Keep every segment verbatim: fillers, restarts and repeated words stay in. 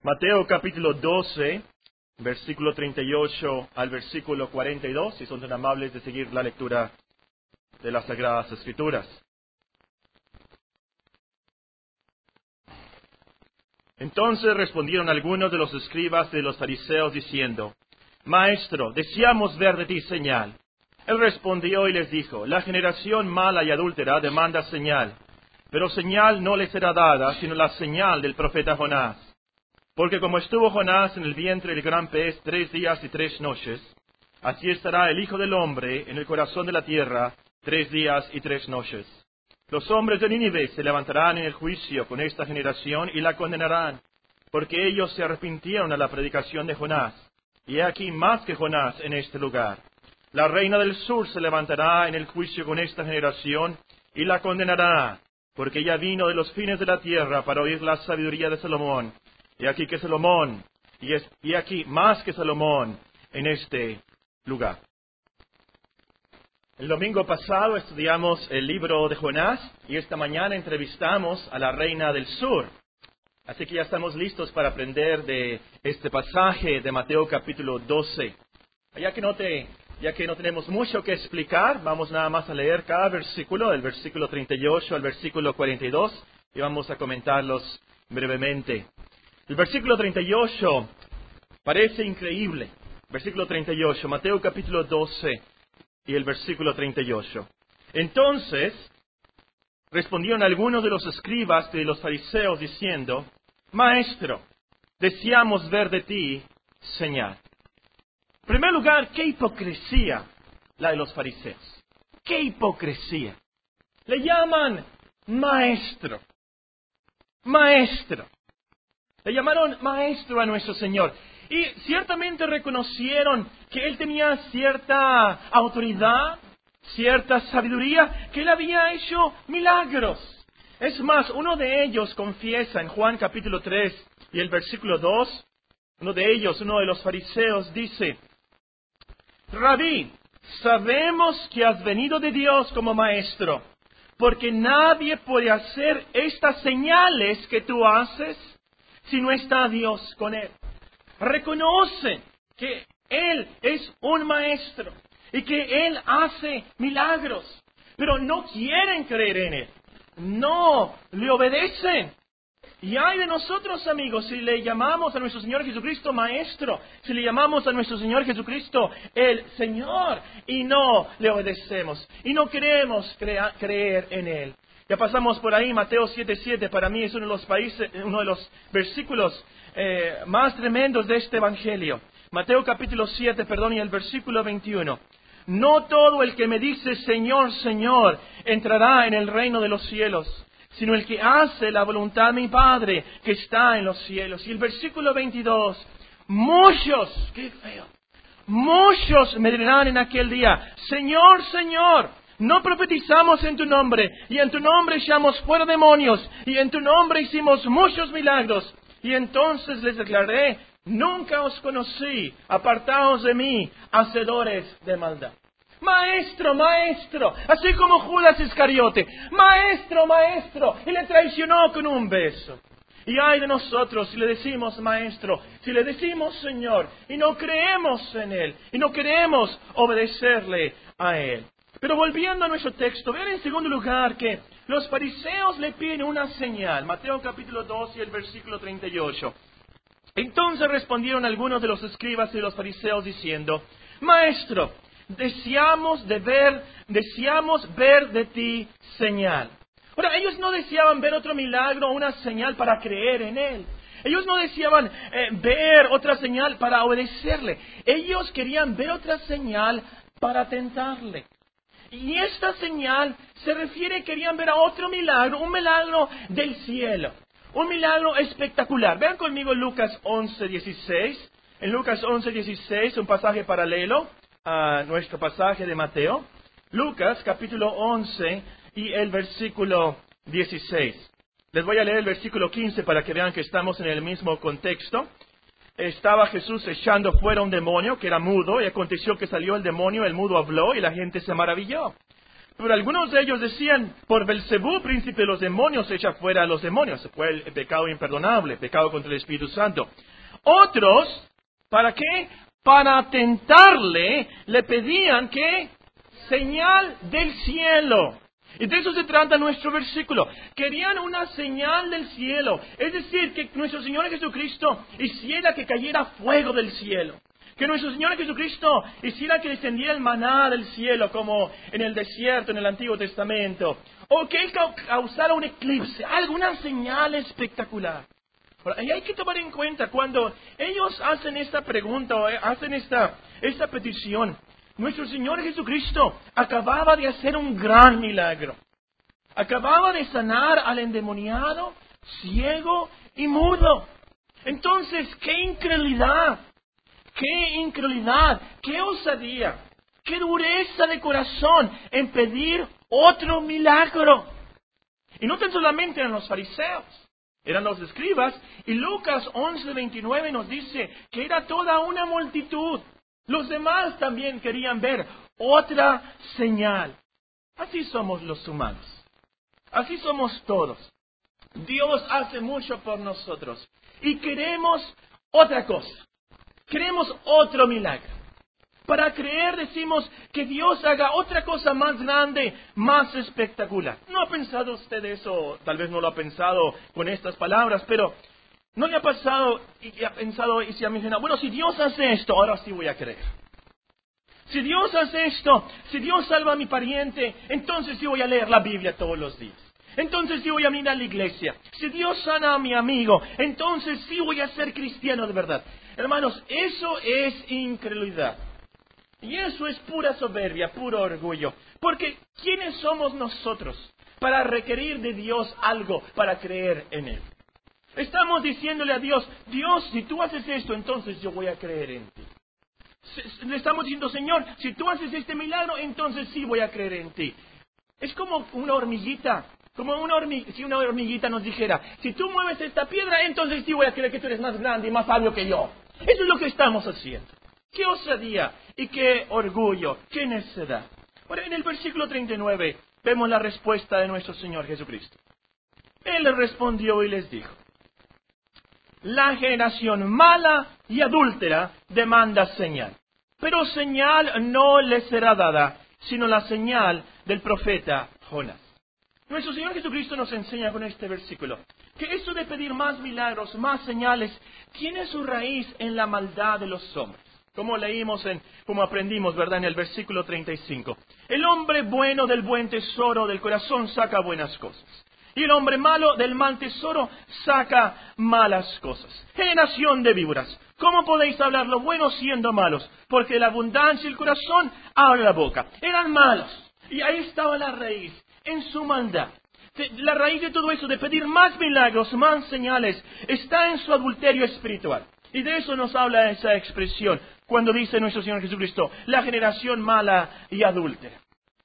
Mateo capítulo doce, versículo treinta y ocho al versículo cuarenta y dos, si son tan amables de seguir la lectura de las Sagradas Escrituras. Entonces respondieron algunos de los escribas y de los fariseos diciendo: Maestro, deseamos ver de ti señal. Él respondió y les dijo: La generación mala y adúltera demanda señal, pero señal no le será dada, sino la señal del profeta Jonás. Porque como estuvo Jonás en el vientre del gran pez tres días y tres noches, así estará el Hijo del Hombre en el corazón de la tierra tres días y tres noches. Los hombres de Nínive se levantarán en el juicio con esta generación y la condenarán, porque ellos se arrepintieron a la predicación de Jonás. Y he aquí más que Jonás en este lugar. La reina del sur se levantará en el juicio con esta generación y la condenará, porque ella vino de los fines de la tierra para oír la sabiduría de Salomón. Y aquí que Salomón, y, es, y aquí más que Salomón en este lugar. El domingo pasado estudiamos el libro de Jonás y esta mañana entrevistamos a la reina del sur. Así que ya estamos listos para aprender de este pasaje de Mateo capítulo doce. Ya que no, te, ya que no tenemos mucho que explicar, vamos nada más a leer cada versículo, del versículo treinta y ocho al versículo cuarenta y dos, y vamos a comentarlos brevemente. El versículo treinta y ocho parece increíble. Versículo treinta y ocho, Mateo capítulo doce y el versículo treinta y ocho. Entonces respondieron algunos de los escribas y de los fariseos diciendo: Maestro, deseamos ver de ti señal. En primer lugar, qué hipocresía la de los fariseos. Qué hipocresía. Le llaman maestro. Maestro. Le llamaron maestro a nuestro Señor. Y ciertamente reconocieron que Él tenía cierta autoridad, cierta sabiduría, que Él había hecho milagros. Es más, uno de ellos confiesa en Juan capítulo tres y el versículo dos, uno de ellos, uno de los fariseos, dice: Rabí, sabemos que has venido de Dios como maestro, porque nadie puede hacer estas señales que tú haces si no está Dios con él. Reconocen que Él es un maestro y que Él hace milagros, pero no quieren creer en Él. No le obedecen. Y hay de nosotros, amigos, si le llamamos a nuestro Señor Jesucristo Maestro, si le llamamos a nuestro Señor Jesucristo el Señor, y no le obedecemos, y no queremos crea- creer en Él. Ya pasamos por ahí, Mateo siete siete, para mí es uno de los países, uno de los versículos eh, más tremendos de este Evangelio. Mateo capítulo siete, perdón, y el versículo veintiuno. No todo el que me dice Señor, Señor, entrará en el reino de los cielos, sino el que hace la voluntad de mi Padre que está en los cielos. Y el versículo veintidós, muchos, qué feo, muchos me dirán en aquel día: Señor, Señor, no profetizamos en tu nombre, y en tu nombre echamos fuera demonios, y en tu nombre hicimos muchos milagros. Y entonces les declaré: nunca os conocí, apartaos de mí, hacedores de maldad. Maestro, maestro, así como Judas Iscariote, maestro, maestro, y le traicionó con un beso. Y ay de nosotros si le decimos maestro, si le decimos Señor, y no creemos en Él, y no queremos obedecerle a Él. Pero volviendo a nuestro texto, vean en segundo lugar que los fariseos le piden una señal. Mateo capítulo dos y el versículo treinta y ocho. Entonces respondieron algunos de los escribas y de los fariseos diciendo: Maestro, deseamos de ver, deseamos ver de ti señal. Ahora, ellos no deseaban ver otro milagro o una señal para creer en Él. Ellos no deseaban eh, ver otra señal para obedecerle. Ellos querían ver otra señal para tentarle. Y esta señal se refiere, querían ver a otro milagro, un milagro del cielo, un milagro espectacular. Vean conmigo Lucas once dieciséis. En Lucas once dieciséis, un pasaje paralelo a nuestro pasaje de Mateo. Lucas capítulo once y el versículo dieciséis. Les voy a leer el versículo quince para que vean que estamos en el mismo contexto. Estaba Jesús echando fuera un demonio que era mudo, y aconteció que salió el demonio, el mudo habló, y la gente se maravilló. Pero algunos de ellos decían, por Belcebú, príncipe de los demonios, echa fuera a los demonios. Fue el pecado imperdonable, pecado contra el Espíritu Santo. Otros, ¿para qué? Para tentarle, le pedían que señal del cielo. Y de eso se trata nuestro versículo. Querían una señal del cielo. Es decir, que nuestro Señor Jesucristo hiciera que cayera fuego del cielo. Que nuestro Señor Jesucristo hiciera que descendiera el maná del cielo, como en el desierto, en el Antiguo Testamento. O que Él causara un eclipse, alguna señal espectacular. Ahora, y hay que tomar en cuenta, cuando ellos hacen esta pregunta, o hacen esta, esta petición, nuestro Señor Jesucristo acababa de hacer un gran milagro. Acababa de sanar al endemoniado, ciego y mudo. Entonces, ¡qué incredulidad! ¡Qué incredulidad! ¡Qué osadía! ¡Qué dureza de corazón en pedir otro milagro! Y no tan solamente eran los fariseos, eran los escribas. Y Lucas once veintinueve nos dice que era toda una multitud. Los demás también querían ver otra señal. Así somos los humanos. Así somos todos. Dios hace mucho por nosotros. Y queremos otra cosa. Queremos otro milagro. Para creer decimos que Dios haga otra cosa más grande, más espectacular. ¿No ha pensado usted eso? Tal vez no lo ha pensado con estas palabras, pero ¿no le ha pasado y ha pensado y se ha imaginado, bueno, si Dios hace esto, ahora sí voy a creer? Si Dios hace esto, si Dios salva a mi pariente, entonces sí voy a leer la Biblia todos los días. Entonces sí voy a venir a la iglesia. Si Dios sana a mi amigo, entonces sí voy a ser cristiano de verdad. Hermanos, eso es incredulidad. Y eso es pura soberbia, puro orgullo. Porque ¿quiénes somos nosotros para requerir de Dios algo para creer en Él? Estamos diciéndole a Dios, Dios, si tú haces esto, entonces yo voy a creer en ti. Le estamos diciendo, Señor, si tú haces este milagro, entonces sí voy a creer en ti. Es como una hormiguita, como una hormiguita, si una hormiguita nos dijera, si tú mueves esta piedra, entonces sí voy a creer que tú eres más grande y más sabio que yo. Eso es lo que estamos haciendo. ¡Qué osadía y qué orgullo, qué necedad! Ahora, en el versículo treinta y nueve vemos la respuesta de nuestro Señor Jesucristo. Él les respondió y les dijo, la generación mala y adúltera demanda señal, pero señal no les será dada, sino la señal del profeta Jonás. Nuestro Señor Jesucristo nos enseña con este versículo que eso de pedir más milagros, más señales, tiene su raíz en la maldad de los hombres. Como leímos, en, como aprendimos, ¿verdad? En el versículo treinta y cinco. El hombre bueno del buen tesoro del corazón saca buenas cosas. Y el hombre malo del mal tesoro saca malas cosas. Generación de víboras, ¿cómo podéis hablar lo bueno siendo malos? Porque la abundancia del corazón abre la boca. Eran malos. Y ahí estaba la raíz, en su maldad. La raíz de todo eso, de pedir más milagros, más señales, está en su adulterio espiritual. Y de eso nos habla esa expresión, cuando dice nuestro Señor Jesucristo, la generación mala y adúltera.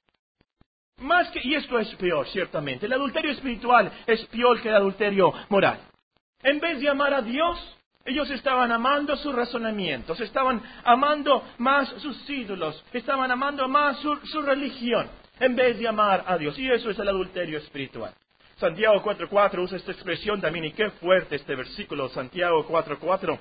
Más que, y esto es peor, ciertamente. El adulterio espiritual es peor que el adulterio moral. En vez de amar a Dios, ellos estaban amando sus razonamientos, estaban amando más sus ídolos, estaban amando más su, su religión, en vez de amar a Dios. Y eso es el adulterio espiritual. Santiago cuatro cuatro usa esta expresión también, y qué fuerte este versículo, Santiago cuatro cuatro.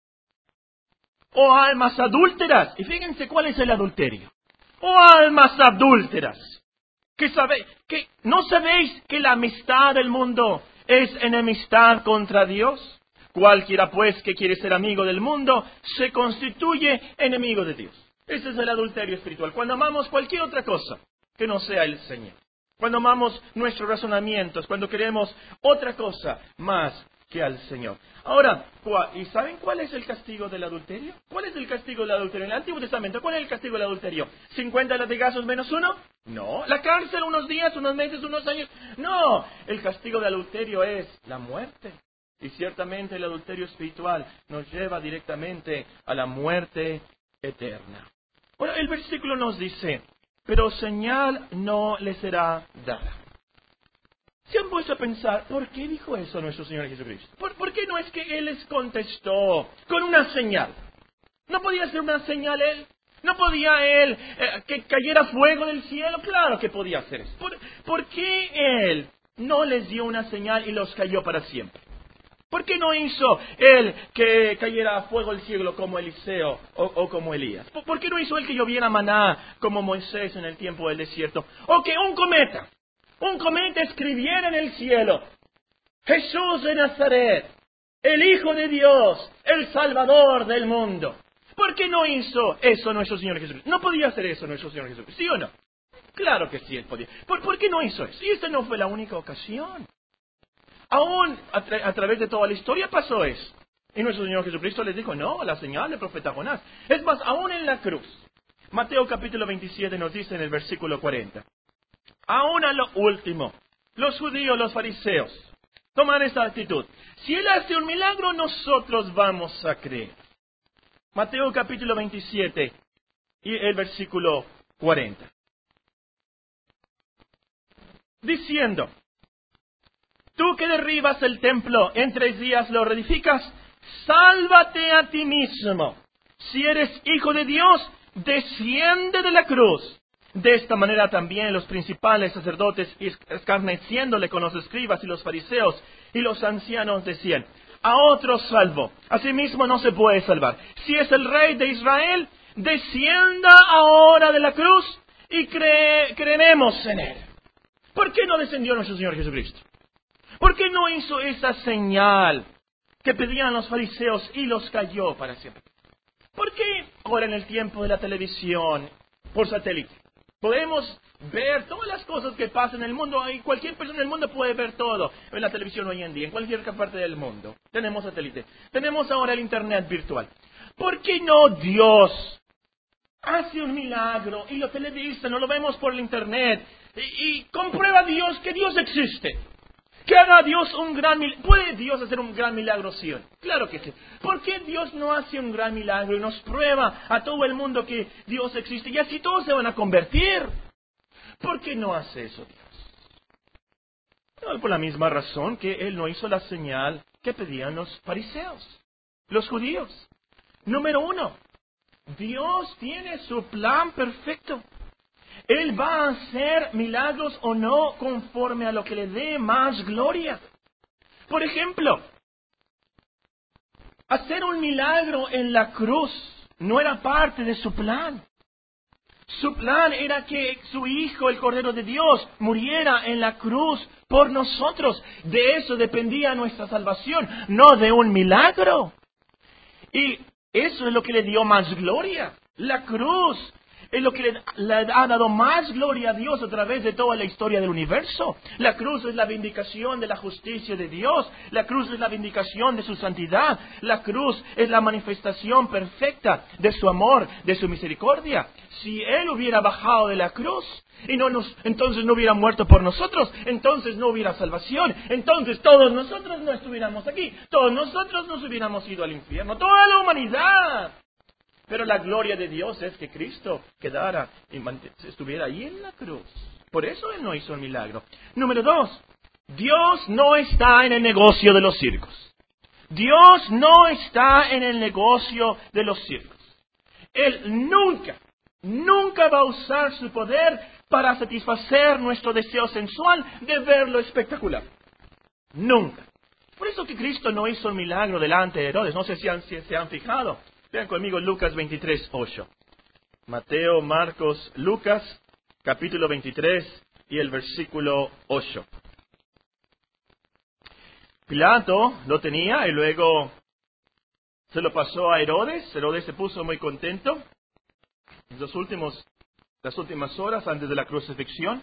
Oh almas adúlteras, y fíjense cuál es el adulterio. Oh almas adúlteras, que sabe, que ¿no sabéis que la amistad del mundo es enemistad contra Dios? Cualquiera pues que quiere ser amigo del mundo se constituye enemigo de Dios. Ese es el adulterio espiritual. Cuando amamos cualquier otra cosa que no sea el Señor. Cuando amamos nuestros razonamientos, cuando queremos otra cosa más que al Señor. Ahora, ¿y saben cuál es el castigo del adulterio? ¿Cuál es el castigo del adulterio? En el Antiguo Testamento, ¿cuál es el castigo del adulterio? ¿cincuenta latigazos menos uno? No. ¿La cárcel unos días, unos meses, unos años? No. El castigo del adulterio es la muerte. Y ciertamente el adulterio espiritual nos lleva directamente a la muerte eterna. Bueno, el versículo nos dice, pero señal no le será dada. ¿Se han puesto a pensar por qué dijo eso nuestro Señor Jesucristo? ¿Por, ¿Por qué no es que Él les contestó con una señal? ¿No podía ser una señal Él? ¿No podía Él eh, que cayera fuego del cielo? Claro que podía hacer eso. ¿Por, ¿Por qué Él no les dio una señal y los cayó para siempre? ¿Por qué no hizo Él que cayera fuego del cielo como Eliseo o, o como Elías? ¿Por, ¿Por qué no hizo Él que lloviera maná como Moisés en el tiempo del desierto? O que un cometa, un cometa escribiera en el cielo: Jesús de Nazaret, el Hijo de Dios, el Salvador del mundo. ¿Por qué no hizo eso nuestro Señor Jesucristo? ¿No podía hacer eso nuestro Señor Jesucristo? ¿Sí o no? Claro que sí, Él podía. ¿Por, ¿por qué no hizo eso? Y esta no fue la única ocasión. Aún a, tra a través de toda la historia pasó eso. Y nuestro Señor Jesucristo les dijo: no, la señal del profeta Jonás. Es más, aún en la cruz. Mateo capítulo veintisiete nos dice en el versículo cuarenta. Aún a lo último, los judíos, los fariseos, toman esa actitud. Si Él hace un milagro, nosotros vamos a creer. Mateo capítulo veintisiete y el versículo cuarenta. Diciendo: tú que derribas el templo, en tres días lo reedificas, sálvate a ti mismo. Si eres hijo de Dios, desciende de la cruz. De esta manera también los principales sacerdotes, escarneciéndole con los escribas y los fariseos y los ancianos, decían: a otro salvo, a sí mismo no se puede salvar. Si es el rey de Israel, descienda ahora de la cruz y cre creeremos en él. ¿Por qué no descendió nuestro Señor Jesucristo? ¿Por qué no hizo esa señal que pedían los fariseos y los cayó para siempre? ¿Por qué ahora en el tiempo de la televisión por satélite podemos ver todas las cosas que pasan en el mundo? Y cualquier persona en el mundo puede ver todo en la televisión hoy en día, en cualquier parte del mundo. Tenemos satélite. Tenemos ahora el internet virtual. ¿Por qué no Dios hace un milagro y lo televisa, no lo vemos por el internet y, y comprueba a Dios que Dios existe? Que haga Dios un gran milagro. ¿Puede Dios hacer un gran milagro, sí o no? Claro que sí. ¿Por qué Dios no hace un gran milagro y nos prueba a todo el mundo que Dios existe y así todos se van a convertir? ¿Por qué no hace eso Dios? No, por la misma razón que Él no hizo la señal que pedían los fariseos, los judíos. Número uno, Dios tiene su plan perfecto. Él va a hacer milagros o no conforme a lo que le dé más gloria. Por ejemplo, hacer un milagro en la cruz no era parte de su plan. Su plan era que su Hijo, el Cordero de Dios, muriera en la cruz por nosotros. De eso dependía nuestra salvación, no de un milagro. Y eso es lo que le dio más gloria. La cruz es lo que le, le ha dado más gloria a Dios a través de toda la historia del universo. La cruz es la vindicación de la justicia de Dios. La cruz es la vindicación de su santidad. La cruz es la manifestación perfecta de su amor, de su misericordia. Si Él hubiera bajado de la cruz y no nos, entonces no hubiera muerto por nosotros, entonces no hubiera salvación, entonces todos nosotros no estuviéramos aquí, todos nosotros nos hubiéramos ido al infierno, toda la humanidad. Pero la gloria de Dios es que Cristo quedara y estuviera ahí en la cruz. Por eso Él no hizo el milagro. Número dos, Dios no está en el negocio de los circos. Dios no está en el negocio de los circos. Él nunca, nunca va a usar su poder para satisfacer nuestro deseo sensual de verlo espectacular. Nunca. Por eso que Cristo no hizo el milagro delante de Herodes. No sé si, han, si se han fijado. Vean conmigo Lucas veintitrés, ocho. Mateo, Marcos, Lucas, capítulo veintitrés y el versículo ocho. Pilato lo tenía y luego se lo pasó a Herodes. Herodes se puso muy contento. Los últimos, las últimas horas antes de la crucifixión.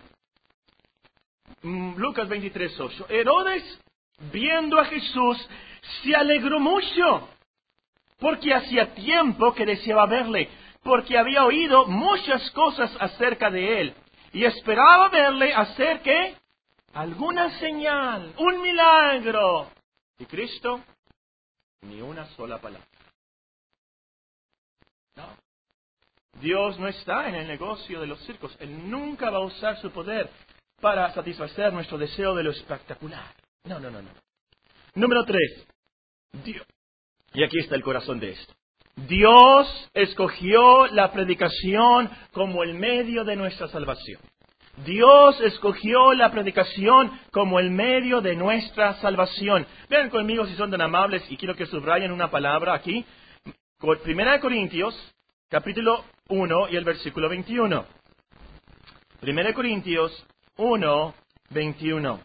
Lucas veintitrés, ocho. Herodes, viendo a Jesús, se alegró mucho, porque hacía tiempo que deseaba verle, porque había oído muchas cosas acerca de él, y esperaba verle hacer, ¿qué? Alguna señal, un milagro. Y Cristo, ni una sola palabra. No. Dios no está en el negocio de los circos. Él nunca va a usar su poder para satisfacer nuestro deseo de lo espectacular. No, no, no, no. Número tres. Dios. Y aquí está el corazón de esto. Dios escogió la predicación como el medio de nuestra salvación. Dios escogió la predicación como el medio de nuestra salvación. Vean conmigo si son tan amables y quiero que subrayen una palabra aquí. Primera de Corintios, capítulo uno y el versículo veintiuno. Primera de Corintios uno, veintiuno.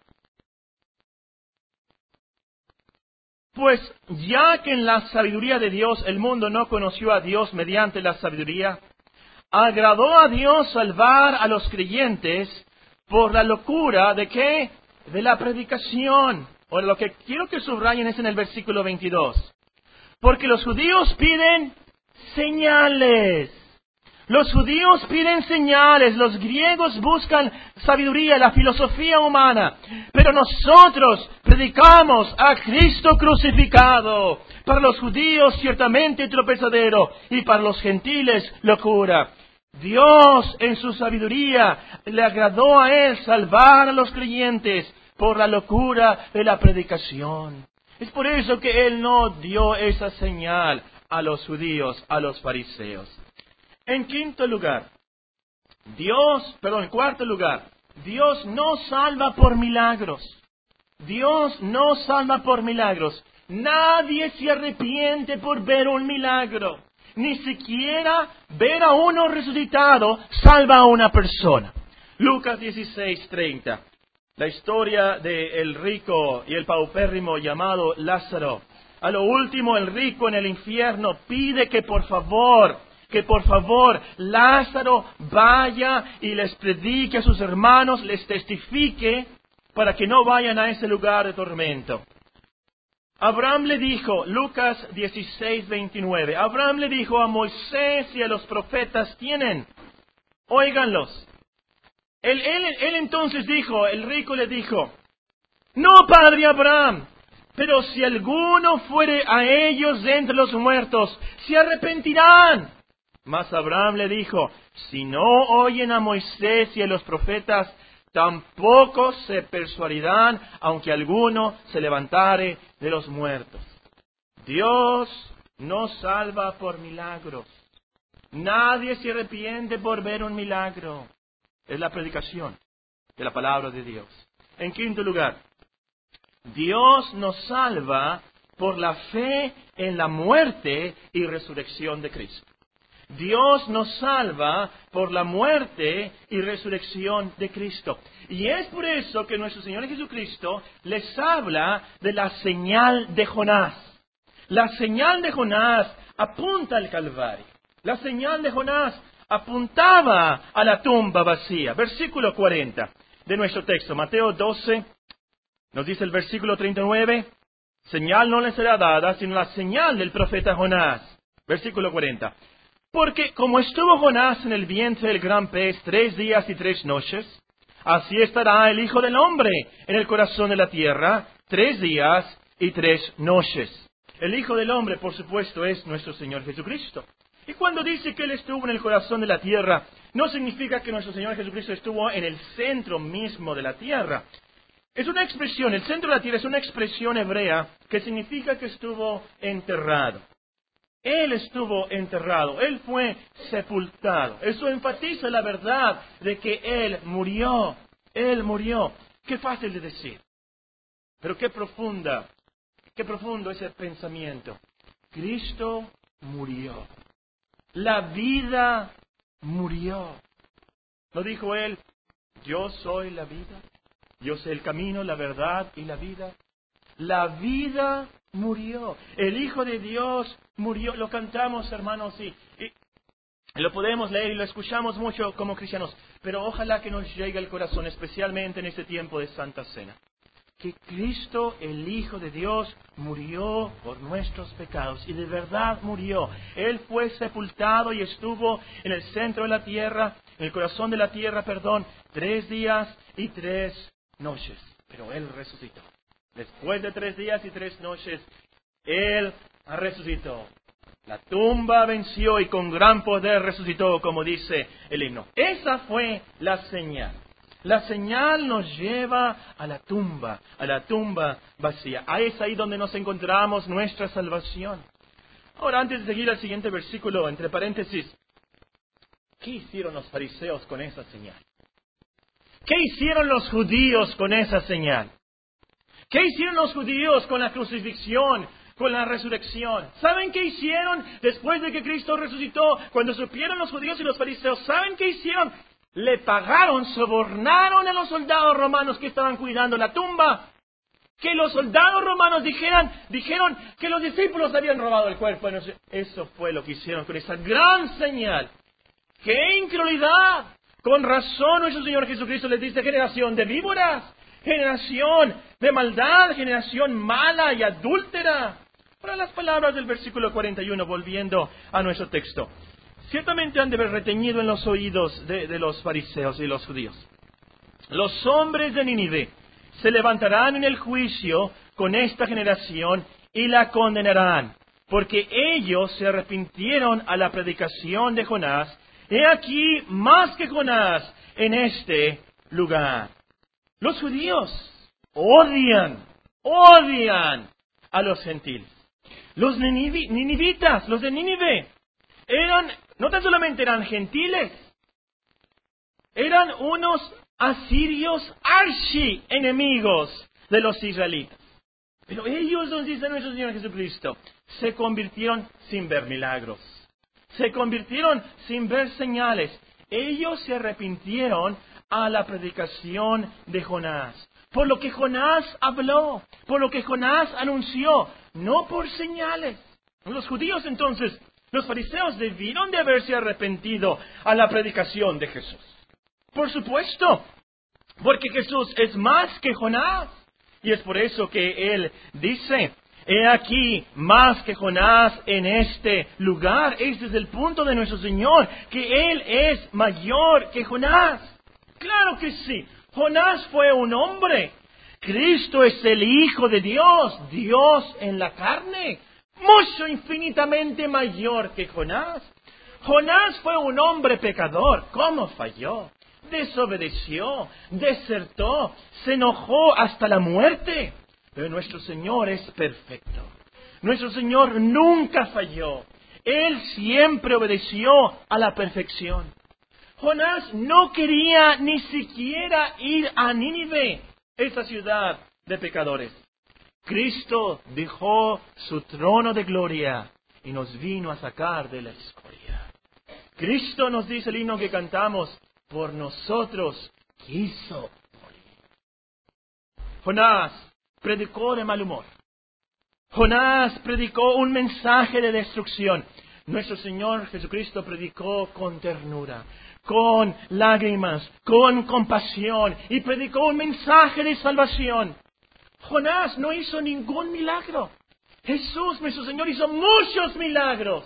Pues ya que en la sabiduría de Dios el mundo no conoció a Dios mediante la sabiduría, agradó a Dios salvar a los creyentes por la locura de ¿qué? De la predicación. Ahora lo que quiero que subrayen es en el versículo veintidós. Porque los judíos piden señales. Los judíos piden señales, los griegos buscan sabiduría, la filosofía humana. Pero nosotros predicamos a Cristo crucificado. Para los judíos ciertamente tropezadero y para los gentiles locura. Dios en su sabiduría le agradó a Él salvar a los creyentes por la locura de la predicación. Es por eso que Él no dio esa señal a los judíos, a los fariseos. En quinto lugar, Dios, perdón, en cuarto lugar, Dios no salva por milagros. Dios no salva por milagros. Nadie se arrepiente por ver un milagro. Ni siquiera ver a uno resucitado salva a una persona. Lucas dieciséis, treinta. La historia del rico y el paupérrimo llamado Lázaro. A lo último, el rico en el infierno pide que por favor, que por favor Lázaro vaya y les predique a sus hermanos, les testifique para que no vayan a ese lugar de tormento. Abraham le dijo, Lucas dieciséis, veintinueve, Abraham le dijo a Moisés y a los profetas, tienen, óiganlos. Él, él, él entonces dijo, el rico le dijo, no, padre Abraham, pero si alguno fuere a ellos de entre los muertos, se arrepentirán. Mas Abraham le dijo, si no oyen a Moisés y a los profetas, tampoco se persuadirán, aunque alguno se levantare de los muertos. Dios no salva por milagros. Nadie se arrepiente por ver un milagro. Es la predicación de la palabra de Dios. En quinto lugar, Dios nos salva por la fe en la muerte y resurrección de Cristo. Dios nos salva por la muerte y resurrección de Cristo. Y es por eso que nuestro Señor Jesucristo les habla de la señal de Jonás. La señal de Jonás apunta al Calvario. La señal de Jonás apuntaba a la tumba vacía. Versículo cuarenta de nuestro texto, Mateo doce, nos dice el versículo treinta y nueve, señal no les será dada, sino la señal del profeta Jonás. Versículo cuarenta. Porque como estuvo Jonás en el vientre del gran pez tres días y tres noches, así estará el Hijo del Hombre en el corazón de la tierra tres días y tres noches. El Hijo del Hombre, por supuesto, es nuestro Señor Jesucristo. Y cuando dice que Él estuvo en el corazón de la tierra, no significa que nuestro Señor Jesucristo estuvo en el centro mismo de la tierra. Es una expresión, el centro de la tierra es una expresión hebrea que significa que estuvo enterrado. Él estuvo enterrado, Él fue sepultado. Eso enfatiza la verdad de que Él murió. Él murió. Qué fácil de decir. Pero qué profunda, qué profundo ese pensamiento. Cristo murió. La vida murió. ¿No dijo Él, yo soy la vida? Yo soy el camino, la verdad y la vida. La vida murió. El Hijo de Dios murió. Lo cantamos, hermanos, y, y lo podemos leer y lo escuchamos mucho como cristianos. Pero ojalá que nos llegue al corazón, especialmente en este tiempo de Santa Cena. Que Cristo, el Hijo de Dios, murió por nuestros pecados. Y de verdad murió. Él fue sepultado y estuvo en el centro de la tierra, en el corazón de la tierra, perdón, tres días y tres noches. Pero Él resucitó. Después de tres días y tres noches, Él resucitó. La tumba venció y con gran poder resucitó, como dice el himno. Esa fue la señal. La señal nos lleva a la tumba, a la tumba vacía. Ahí es ahí donde nos encontramos nuestra salvación. Ahora, antes de seguir al siguiente versículo, entre paréntesis, ¿qué hicieron los fariseos con esa señal? ¿Qué hicieron los judíos con esa señal? ¿Qué hicieron los judíos con la crucifixión, con la resurrección? ¿Saben qué hicieron después de que Cristo resucitó? Cuando supieron los judíos y los fariseos, ¿saben qué hicieron? Le pagaron, sobornaron a los soldados romanos que estaban cuidando la tumba. Que los soldados romanos dijeran, dijeron que los discípulos habían robado el cuerpo. Eso fue lo que hicieron con esa gran señal. ¡Qué incredulidad! Con razón nuestro Señor Jesucristo les dice generación de víboras, generación de maldad, generación mala y adúltera. Ahora las palabras del versículo cuarenta y uno, volviendo a nuestro texto. Ciertamente han de haber retenido en los oídos de, de los fariseos y los judíos. Los hombres de Nínive se levantarán en el juicio con esta generación y la condenarán, porque ellos se arrepintieron a la predicación de Jonás. He aquí más que Jonás en este lugar. Los judíos odian, odian a los gentiles. Los ninivi- ninivitas, los de Nínive, eran, no tan solamente eran gentiles, eran unos asirios archi enemigos de los israelitas. Pero ellos, nos dice nuestro Señor Jesucristo, se convirtieron sin ver milagros. Se convirtieron sin ver señales. Ellos se arrepintieron a la predicación de Jonás. Por lo que Jonás habló, por lo que Jonás anunció, no por señales. Los judíos entonces, los fariseos debieron de haberse arrepentido a la predicación de Jesús. Por supuesto, porque Jesús es más que Jonás. Y es por eso que Él dice, he aquí más que Jonás en este lugar. Este es el punto de nuestro Señor, que Él es mayor que Jonás. Claro que sí, Jonás fue un hombre. Cristo es el Hijo de Dios, Dios en la carne, mucho infinitamente mayor que Jonás. Jonás fue un hombre pecador. ¿Cómo falló? Desobedeció, desertó, se enojó hasta la muerte. Pero nuestro Señor es perfecto. Nuestro Señor nunca falló. Él siempre obedeció a la perfección. Jonás no quería ni siquiera ir a Nínive, esa ciudad de pecadores. Cristo dejó su trono de gloria y nos vino a sacar de la escoria. Cristo, nos dice el himno que cantamos, por nosotros quiso morir. Jonás predicó de mal humor. Jonás predicó un mensaje de destrucción. Nuestro Señor Jesucristo predicó con ternura, con lágrimas, con compasión, y predicó un mensaje de salvación. Jonás no hizo ningún milagro. Jesús, nuestro Señor, hizo muchos milagros.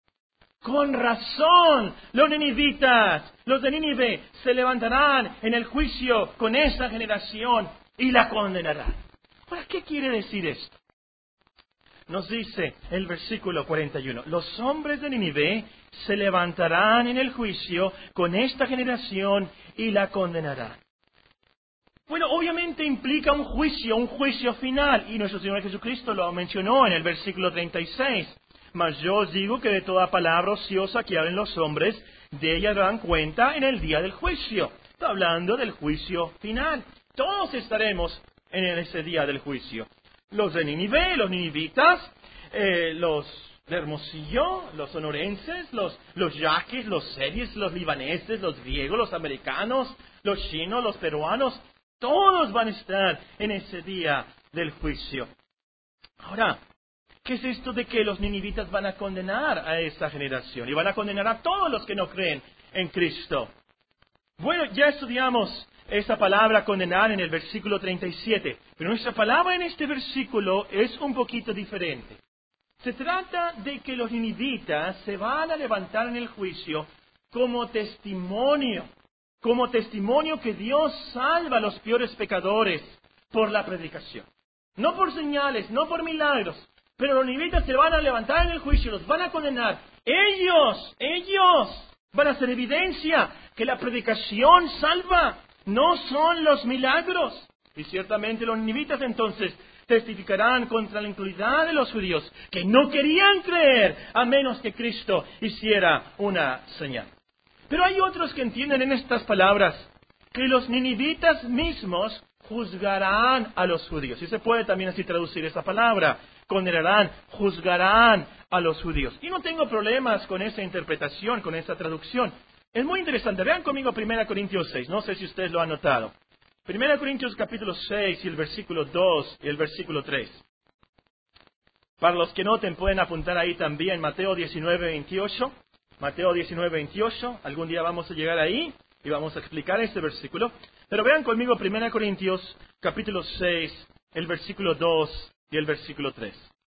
Con razón, los ninivitas, los de Nínive, se levantarán en el juicio con esa generación y la condenarán. Ahora, ¿qué quiere decir esto? Nos dice el versículo cuarenta y uno, los hombres de Nínive se levantarán en el juicio con esta generación y la condenarán. Bueno, obviamente implica un juicio, un juicio final, y nuestro Señor Jesucristo lo mencionó en el versículo treinta y seis. Mas yo os digo que de toda palabra ociosa que hablen los hombres, de ella darán cuenta en el día del juicio. Está hablando del juicio final. Todos estaremos en ese día del juicio. Los de Nínive, los ninivitas, eh, los de Hermosillo, los sonorenses, los, los yaquis, los seris, los libaneses, los griegos, los americanos, los chinos, los peruanos, todos van a estar en ese día del juicio. Ahora, ¿qué es esto de que los ninivitas van a condenar a esa generación? Y van a condenar a todos los que no creen en Cristo. Bueno, ya estudiamos esa palabra condenar en el versículo treinta y siete. Pero nuestra palabra en este versículo es un poquito diferente. Se trata de que los ninivitas se van a levantar en el juicio como testimonio. Como testimonio que Dios salva a los peores pecadores por la predicación. No por señales, no por milagros. Pero los ninivitas se van a levantar en el juicio, los van a condenar. Ellos, ellos van a ser evidencia que la predicación salva, no son los milagros. Y ciertamente los ninivitas entonces testificarán contra la incredulidad de los judíos, que no querían creer a menos que Cristo hiciera una señal. Pero hay otros que entienden en estas palabras que los ninivitas mismos juzgarán a los judíos. Y se puede también así traducir esa palabra. Condenarán, juzgarán a los judíos. Y no tengo problemas con esa interpretación, con esa traducción. Es muy interesante. Vean conmigo primera Corintios seis. No sé si ustedes lo han notado. primera Corintios capítulo seis y el versículo dos y el versículo tres. Para los que noten, pueden apuntar ahí también Mateo diecinueve, veintiocho. Mateo diecinueve, veintiocho. Algún día vamos a llegar ahí y vamos a explicar este versículo. Pero vean conmigo primera Corintios capítulo seis, el versículo dos y el versículo tres.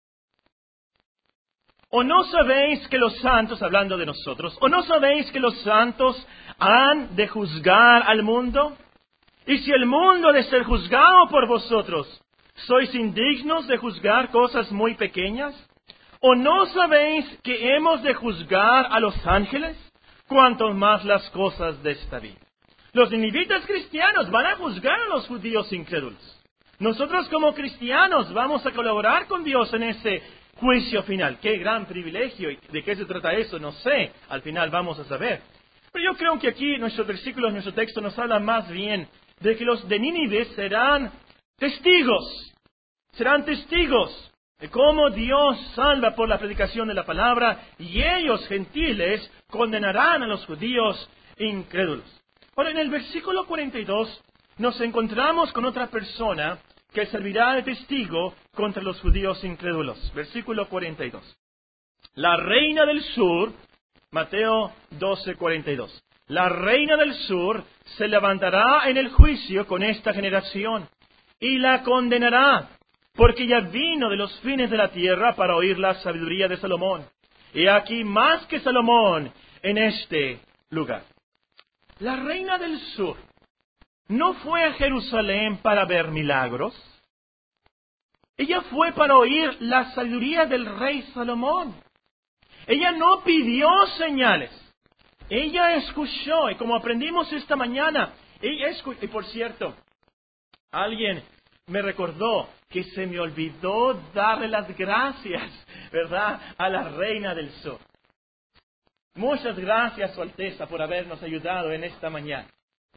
¿O no sabéis que los santos, hablando de nosotros, o no sabéis que los santos han de juzgar al mundo? Y si el mundo ha de ser juzgado por vosotros, ¿sois indignos de juzgar cosas muy pequeñas? ¿O no sabéis que hemos de juzgar a los ángeles? Cuanto más las cosas de esta vida. Los ninivitas cristianos van a juzgar a los judíos incrédulos. Nosotros como cristianos vamos a colaborar con Dios en ese juicio final. ¡Qué gran privilegio! ¿Y de qué se trata eso? No sé. Al final vamos a saber. Pero yo creo que aquí nuestros versículos, nuestro texto nos habla más bien de que los de Nínive serán testigos. Serán testigos de cómo Dios salva por la predicación de la palabra y ellos, gentiles, condenarán a los judíos incrédulos. Ahora, en el versículo cuarenta y dos nos encontramos con otra persona que servirá de testigo contra los judíos incrédulos. Versículo cuarenta y dos. La reina del sur, Mateo doce, cuarenta y dos. La reina del sur se levantará en el juicio con esta generación y la condenará, porque ya vino de los fines de la tierra para oír la sabiduría de Salomón. Y aquí más que Salomón en este lugar. La reina del sur no fue a Jerusalén para ver milagros. Ella fue para oír la sabiduría del rey Salomón. Ella no pidió señales. Ella escuchó, y como aprendimos esta mañana, ella escuchó, y por cierto, alguien me recordó que se me olvidó darle las gracias, ¿verdad?, a la reina del sur. Muchas gracias, Su Alteza, por habernos ayudado en esta mañana.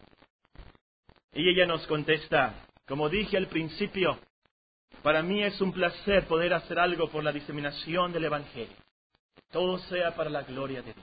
Y ella nos contesta, como dije al principio, para mí es un placer poder hacer algo por la diseminación del Evangelio. Todo sea para la gloria de Dios.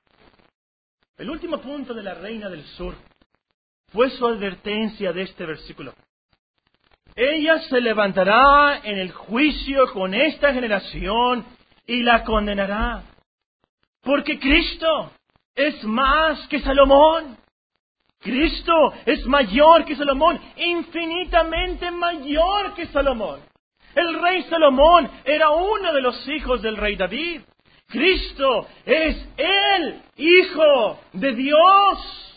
El último punto de la reina del sur fue su advertencia de este versículo. Ella se levantará en el juicio con esta generación y la condenará. Porque Cristo es más que Salomón. Cristo es mayor que Salomón, infinitamente mayor que Salomón. El rey Salomón era uno de los hijos del rey David. Cristo es el Hijo de Dios.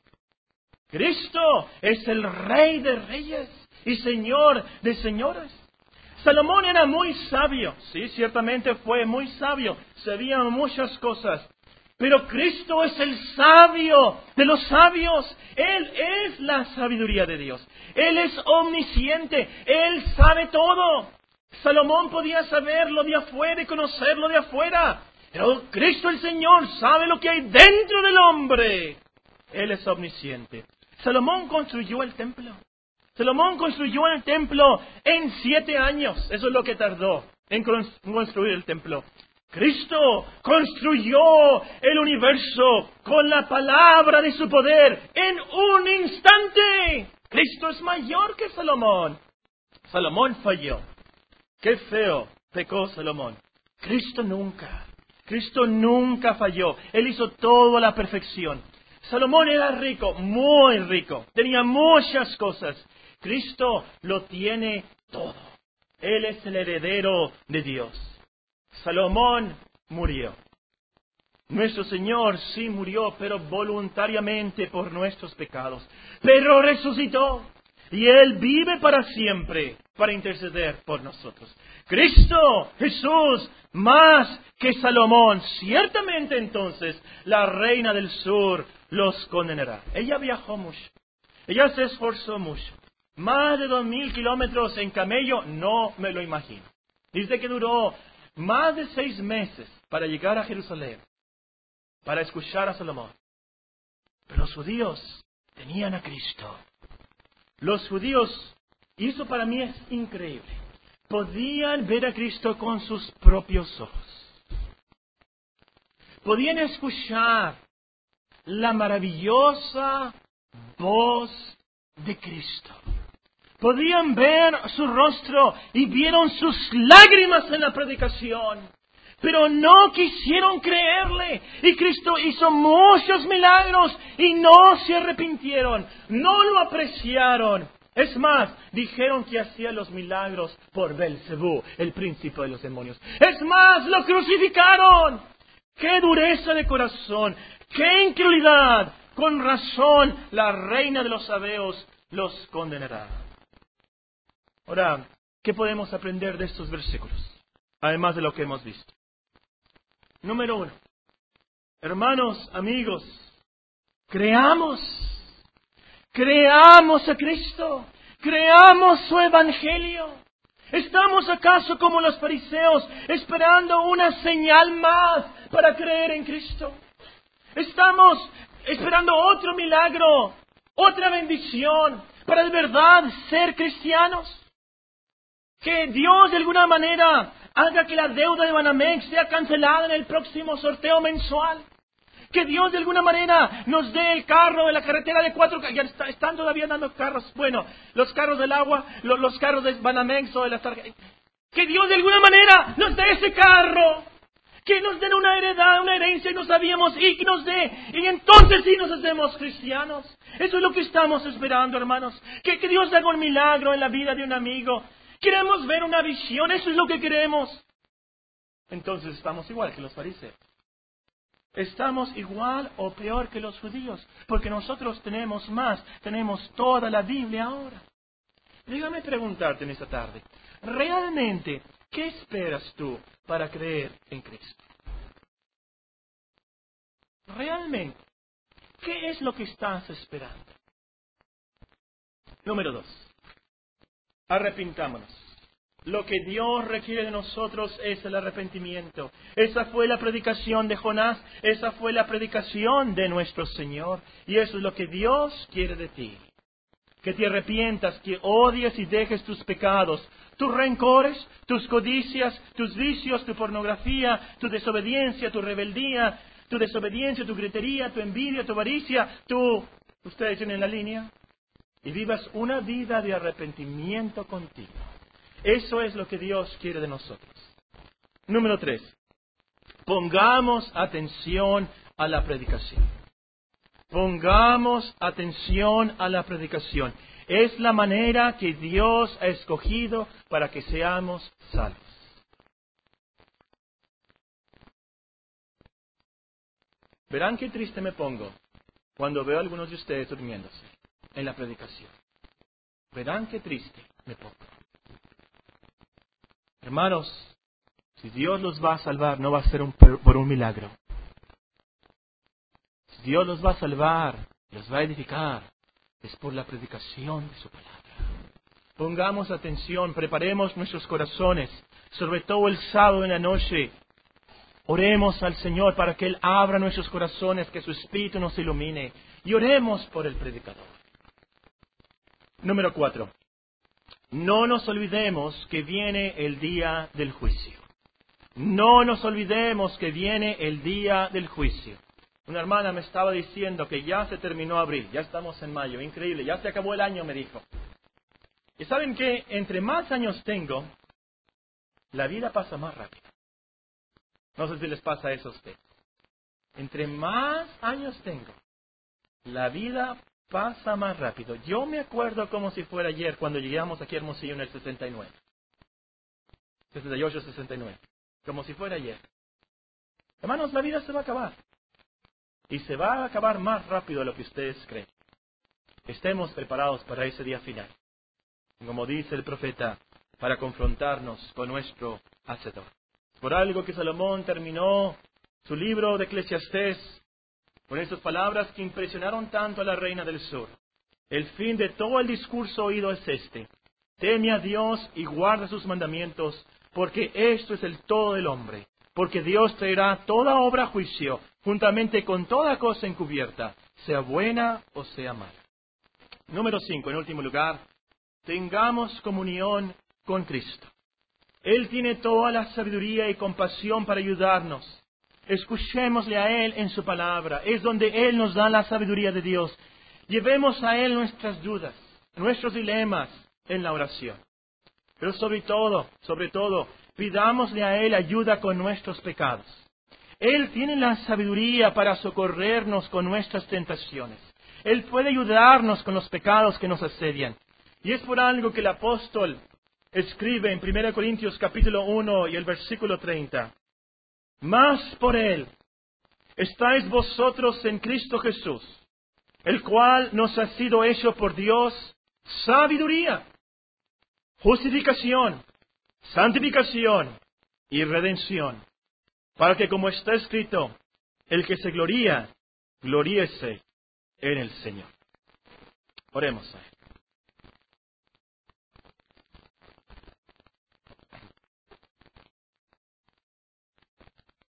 Cristo es el Rey de reyes y Señor de señores. Salomón era muy sabio, sí, ciertamente fue muy sabio, sabía muchas cosas. Pero Cristo es el sabio de los sabios. Él es la sabiduría de Dios. Él es omnisciente. Él sabe todo. Salomón podía saber lo de afuera y conocerlo de afuera. Pero Cristo el Señor sabe lo que hay dentro del hombre. Él es omnisciente. Salomón construyó el templo. Salomón construyó el templo en siete años. Eso es lo que tardó en construir el templo. Cristo construyó el universo con la palabra de su poder en un instante. Cristo es mayor que Salomón. Salomón falló. Qué feo pecó Salomón. Cristo nunca. Cristo nunca falló. Él hizo todo a la perfección. Salomón era rico, muy rico. Tenía muchas cosas. Cristo lo tiene todo. Él es el heredero de Dios. Salomón murió. Nuestro Señor sí murió, pero voluntariamente por nuestros pecados. Pero resucitó. Y Él vive para siempre para interceder por nosotros. Cristo, Jesús, más que Salomón. Ciertamente entonces la reina del sur los condenará. Ella viajó mucho. Ella se esforzó mucho. Más de dos mil kilómetros en camello, no me lo imagino. Dice que duró más de seis meses para llegar a Jerusalén, para escuchar a Salomón. Pero los judíos tenían a Cristo. Los judíos, y eso para mí es increíble, podían ver a Cristo con sus propios ojos. Podían escuchar la maravillosa voz de Cristo. Podían ver su rostro y vieron sus lágrimas en la predicación. Pero no quisieron creerle. Y Cristo hizo muchos milagros y no se arrepintieron. No lo apreciaron. Es más, dijeron que hacía los milagros por Belcebú, el príncipe de los demonios. Es más, lo crucificaron. ¡Qué dureza de corazón! ¡Qué incredulidad! Con razón, la reina de los sabeos los condenará. Ahora, ¿qué podemos aprender de estos versículos? Además de lo que hemos visto. Número uno. Hermanos, amigos, creamos. Creamos a Cristo. Creamos su evangelio. ¿Estamos acaso como los fariseos esperando una señal más para creer en Cristo? ¿Estamos esperando otro milagro, otra bendición para de verdad ser cristianos? Que Dios de alguna manera haga que la deuda de Banamex sea cancelada en el próximo sorteo mensual. Que Dios de alguna manera nos dé el carro de la carretera de cuatro... Ya está, están todavía dando carros. Bueno, los carros del agua, los, los carros de Banamex o de las tarjetas. Que Dios de alguna manera nos dé ese carro. Que nos den una heredad, una herencia y no sabíamos. Y que nos dé. Y entonces sí nos hacemos cristianos. Eso es lo que estamos esperando, hermanos. Que, que Dios haga un milagro en la vida de un amigo. Queremos ver una visión. Eso es lo que queremos. Entonces estamos igual que los fariseos. Estamos igual o peor que los judíos, porque nosotros tenemos más, tenemos toda la Biblia ahora. Dígame preguntarte en esta tarde, ¿realmente qué esperas tú para creer en Cristo? ¿Realmente qué es lo que estás esperando? Número dos, arrepintámonos. Lo que Dios requiere de nosotros es el arrepentimiento. Esa fue la predicación de Jonás. Esa fue la predicación de nuestro Señor. Y eso es lo que Dios quiere de ti. Que te arrepientas, que odies y dejes tus pecados, tus rencores, tus codicias, tus vicios, tu pornografía, tu desobediencia, tu rebeldía, tu desobediencia, tu gritería, tu envidia, tu avaricia, tu... Ustedes tienen la línea. Y vivas una vida de arrepentimiento contigo. Eso es lo que Dios quiere de nosotros. Número tres. Pongamos atención a la predicación. Pongamos atención a la predicación. Es la manera que Dios ha escogido para que seamos salvos. Verán qué triste me pongo cuando veo a algunos de ustedes durmiéndose en la predicación. Verán qué triste me pongo. Hermanos, si Dios los va a salvar, no va a ser un, por un milagro. Si Dios los va a salvar, los va a edificar, es por la predicación de su palabra. Pongamos atención, preparemos nuestros corazones, sobre todo el sábado en la noche. Oremos al Señor para que Él abra nuestros corazones, que su Espíritu nos ilumine. Y oremos por el predicador. Número cuatro. No nos olvidemos que viene el día del juicio. No nos olvidemos que viene el día del juicio. Una hermana me estaba diciendo que ya se terminó abril, ya estamos en mayo, increíble, ya se acabó el año, me dijo. Y saben que entre más años tengo, la vida pasa más rápido. No sé si les pasa eso a ustedes. Entre más años tengo, la vida pasa más rápido. Yo me acuerdo como si fuera ayer cuando llegamos aquí a Hermosillo en el sesenta y nueve. sesenta y ocho, sesenta y nueve. Como si fuera ayer. Hermanos, la vida se va a acabar. Y se va a acabar más rápido de lo que ustedes creen. Estemos preparados para ese día final. Como dice el profeta, para confrontarnos con nuestro Hacedor. Por algo que Salomón terminó su libro de Eclesiastés con esas palabras que impresionaron tanto a la reina del sur. El fin de todo el discurso oído es este: teme a Dios y guarda sus mandamientos, porque esto es el todo del hombre. Porque Dios traerá toda obra a juicio, juntamente con toda cosa encubierta, sea buena o sea mala. Número cinco, en último lugar, tengamos comunión con Cristo. Él tiene toda la sabiduría y compasión para ayudarnos. Escuchémosle a Él en su palabra. Es donde Él nos da la sabiduría de Dios. Llevemos a Él nuestras dudas, nuestros dilemas en la oración. Pero sobre todo, sobre todo, pidámosle a Él ayuda con nuestros pecados. Él tiene la sabiduría para socorrernos con nuestras tentaciones. Él puede ayudarnos con los pecados que nos asedian. Y es por algo que el apóstol escribe en primera Corintios capítulo uno y el versículo treinta. Mas por Él estáis vosotros en Cristo Jesús, el cual nos ha sido hecho por Dios sabiduría, justificación, santificación y redención, para que, como está escrito, el que se gloría, gloríese en el Señor. Oremos a Él.